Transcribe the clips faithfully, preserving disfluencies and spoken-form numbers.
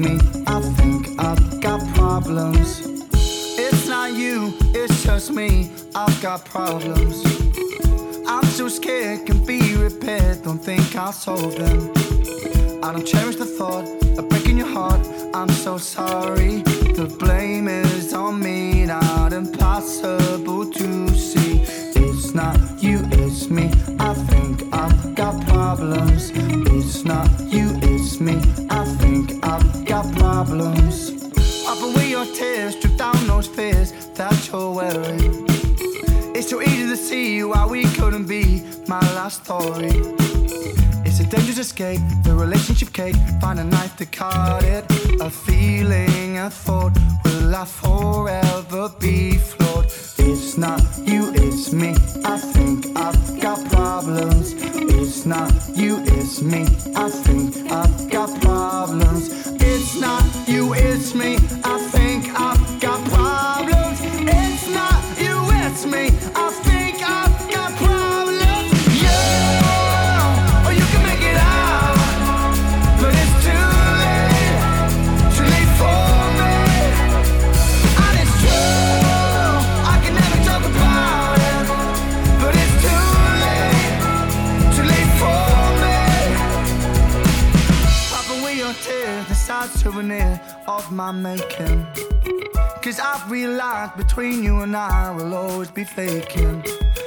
me, I think I've got problems. It's not you, it's just me, I've got problems. I'm too scared, can be repaired, don't think I'll solve them. I don't cherish the thought of breaking your heart, I'm so sorry. The blame is on me, not impossible to see. It's not you, it's me, I think I've got problems. It's not you, it's me, I think I've got problems. Wipe away your tears, strip down those fears that you're wearing. It's so easy to see why we couldn't be my last story. It's a dangerous escape, the relationship cake, find a knife to cut it. A feeling, a thought, will I forever be flawed? It's not you, it's me, I think I've got problems. It's not you, it's me, I think I've got problems. It's not you, it's me, I think I've got problems. It's not you, it's me, I think I've got problems. Yeah, or you can make it out, but it's too late, too late for me. And it's true, I can never talk about it, but it's too late, too late for me. Wipe away your tears, the sad souvenir of my making. Cause I've realized between you and I will always be faking.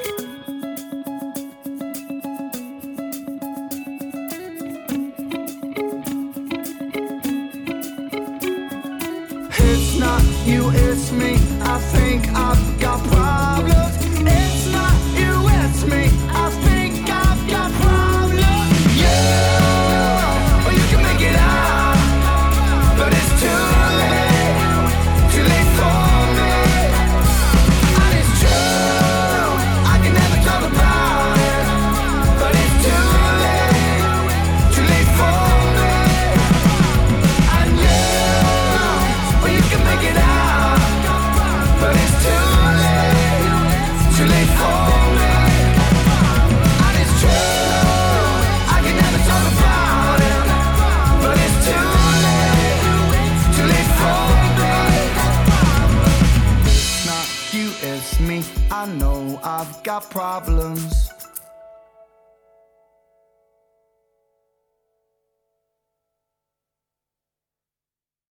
It's not you, it's me, I think I've got problems. It's not you, it's me, I think I've got problems. Yeah, or you can make it out, but it's too late, too late for me. And it's true, I can never talk about it, but it's too late, too late for me. And yeah, or you can make it out, but it's too late, too late for me. And it's true, I can never talk about it, but it's too late, too late for me. It's not you, it's me, I know I've got problems.